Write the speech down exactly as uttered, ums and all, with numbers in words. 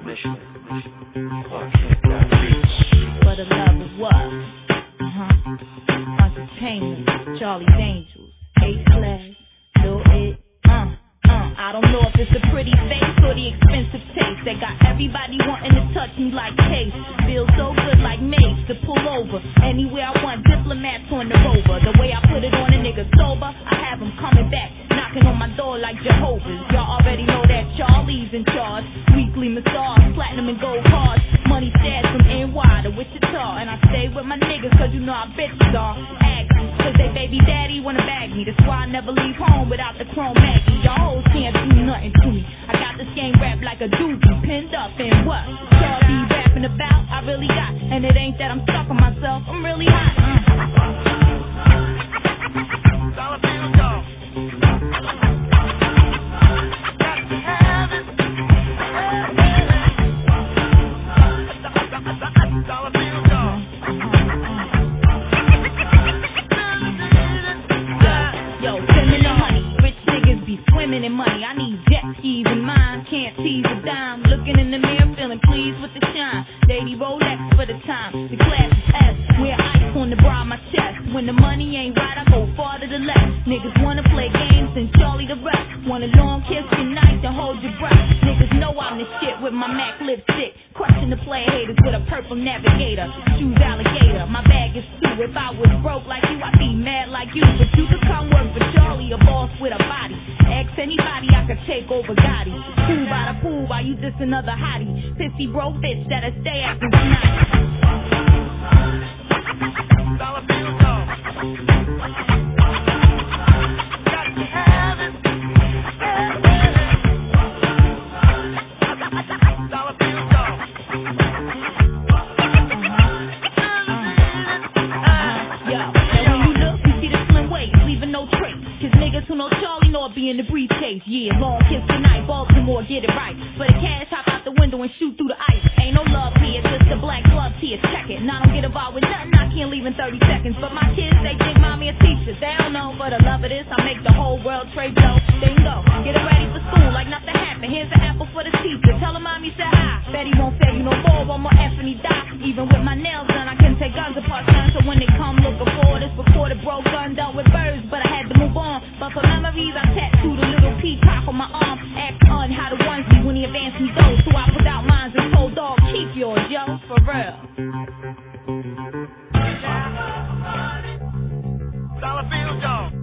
mission. Clark Kent got reach. For the love of what? Uh-huh. Entertainment, Charlie's Angels, A-Class, Lil It, uh, uh. I don't know if it's the pretty face or the expensive taste that got everybody wanting to touch me like taste. Feels so good like mace to pull over. Anywhere I want, diplomats on the rover. The way I put it on a nigga sober, I have him coming back, knocking on my door like Jehovah's. Y'all already know that Charlie's in charge. Weekly massage, platinum and gold cards. Money stash from N Y to Wichita. And I stay with my niggas cause you know I bitches are. Ask cause they baby daddy wanna bag me. That's why I never leave home without the chrome Maggie. Y'all hoes can't do nothing to me. I got this game wrapped like a doobie, pinned up in what? Charlie rapping about, I really got. And it ain't that I'm stuck on myself, I'm really hot. Dollar bills, y'all. Swimming in money, I need jet skis in mine. Can't tease a dime. Looking in the mirror, feeling pleased with the shine. Lady Rolex for the time. The class is S. Wear ice on the bra of my chest. When the money ain't right, I go far to the left. Niggas wanna play games and Charlie the rest. Want a long kiss goodnight and hold your breath. Niggas know I'm the shit with my Mac lipstick. Question the play haters with a purple navigator. Shoes alligator, my bag is two. If I was broke like you, I'd be mad like you. But you could come work for Charlie, a boss with a body. Ask anybody, I could take over Gotti. Pool by the pool while you just another hottie. Pissy bro bitch that'll stay after the night. Dollar bills, though. Got to have it. Dollar bills, though. Yo, and when you look, you see the slim waist, leaving no trace. Cause niggas who know Charlie know it be in the briefcase. Yeah, long kiss tonight, Baltimore, get it right. For the cash, hop out the window and shoot through the ice. Ain't no love here, just a black glove here, check it. And I don't get involved with nothing, I can't leave in thirty seconds. But my kids, they think mommy a teacher. They don't know, for the love of this, I make the whole world trade blow. Bingo, get it ready for school, like nothing happened. Here's an apple for the teacher, tell her mommy said hi. Betty won't fail you no more, one more F and he die. Even with my nails done, I can take guns apart, son. So when they come looking for this, recorded, broke, gun done with birds. But I had to move on, but for memories, I tattooed a little peacock on my arm. Ask on how the onesie when he advanced me those. So I put out mines and told dog, keep yours, yo, for real. Dollar bills, y'all.